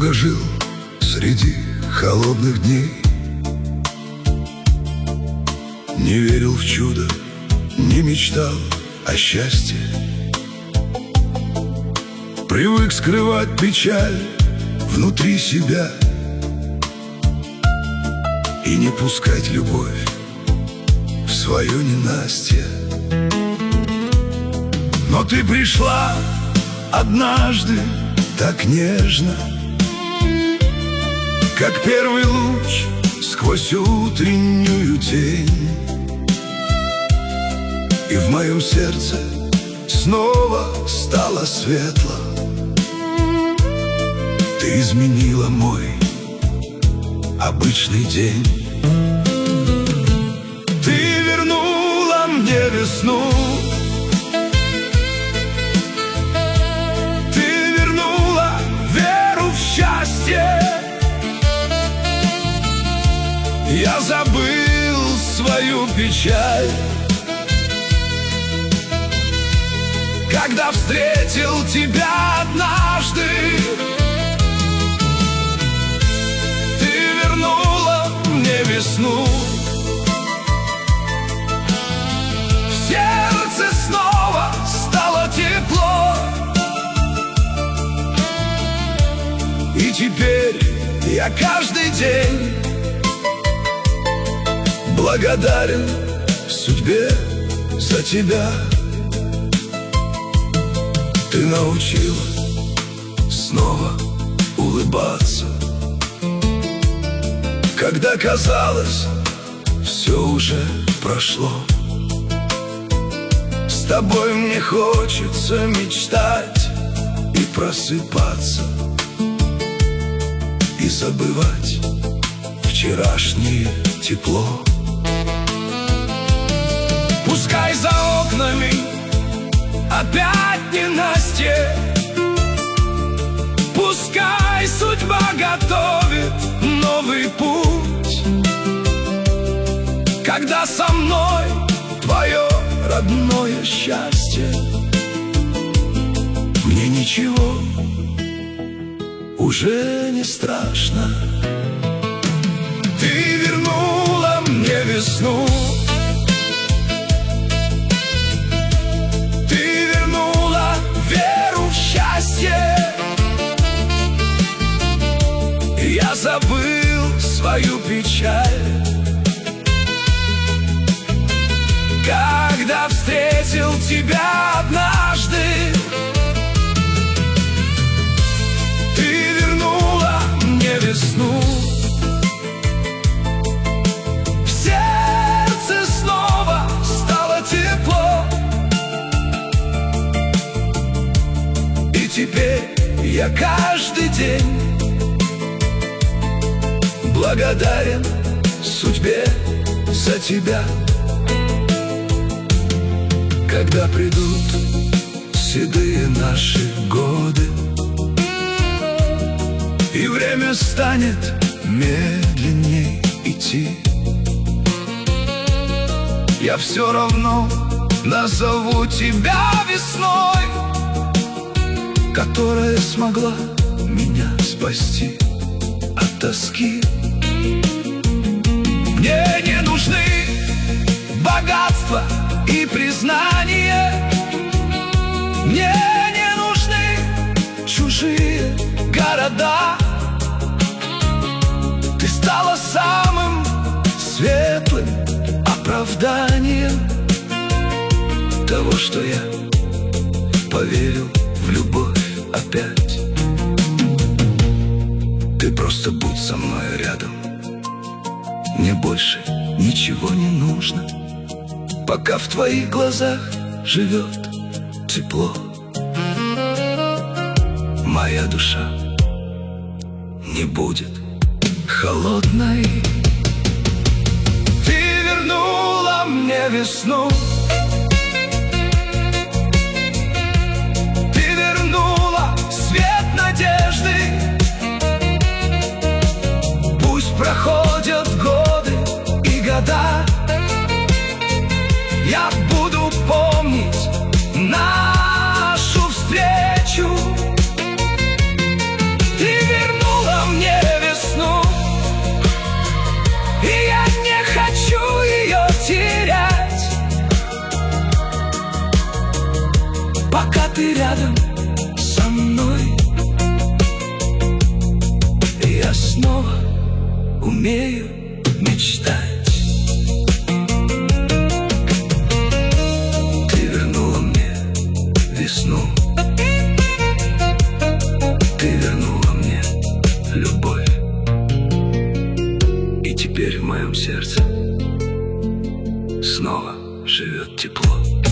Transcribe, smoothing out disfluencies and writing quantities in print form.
долго жил среди холодных дней. Не верил в чудо, не мечтал о счастье. Привык скрывать печаль внутри себя и не пускать любовь в свое ненастье. Но ты пришла однажды так нежно, как первый луч сквозь утреннюю тень. И в моем сердце снова стало светло. Ты изменила мой обычный день. Ты вернула мне весну. Ты вернула веру в счастье. Я забыл свою печаль, когда встретил тебя однажды. Ты вернула мне весну. В сердце снова стало тепло. И теперь я каждый день благодарен судьбе за тебя. Ты научила снова улыбаться, когда казалось, все уже прошло. С тобой мне хочется мечтать и просыпаться, и забывать вчерашнее тепло. Пускай за окнами опять ненастье, пускай судьба готовит новый путь, когда со мной твое родное счастье. Мне ничего уже не страшно. Ты вернула мне весну. Я забыл свою печаль, когда встретил тебя однажды. Ты вернула мне весну. В сердце снова стало тепло. И теперь я каждый день благодарен судьбе за тебя. Когда придут седые наши годы, и время станет медленней идти, я все равно назову тебя весной, которая смогла меня спасти от тоски. Мне не нужны богатства и признания. Мне не нужны чужие города. Ты стала самым светлым оправданием того, что я поверил в любовь опять. Ты просто будь со мной рядом. Мне больше ничего не нужно, пока в твоих глазах живет тепло. Моя душа не будет холодной. Ты вернула мне весну. Ты вернула свет надежды. Пусть проходят годы и года, я буду помнить нашу встречу. Ты вернула ты рядом со мной, я снова умею мечтать. Ты вернула мне весну, ты вернула мне любовь, и теперь в моем сердце снова живет тепло.